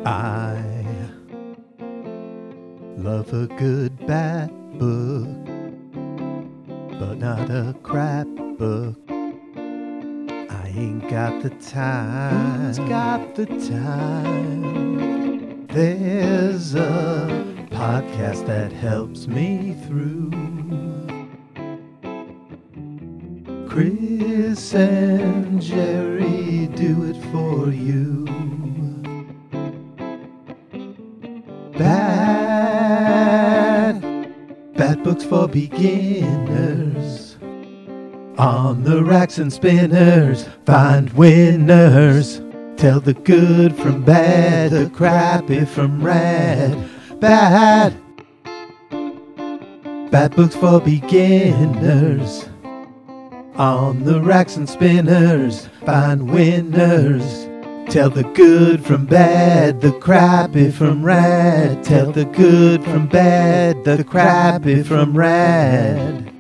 I love a good bad book, but not a crap book. I ain't got the time. Who's got the time? There's a podcast that helps me through. Chris and Jerry do it for you. Bad books for beginners. On the racks and spinners, find winners. Tell the good from bad, the crappy from rad. Bad books for beginners. On the racks and spinners, find winners. Tell the good from bad, the crappy from rad. Tell the good from bad, the crappy from rad.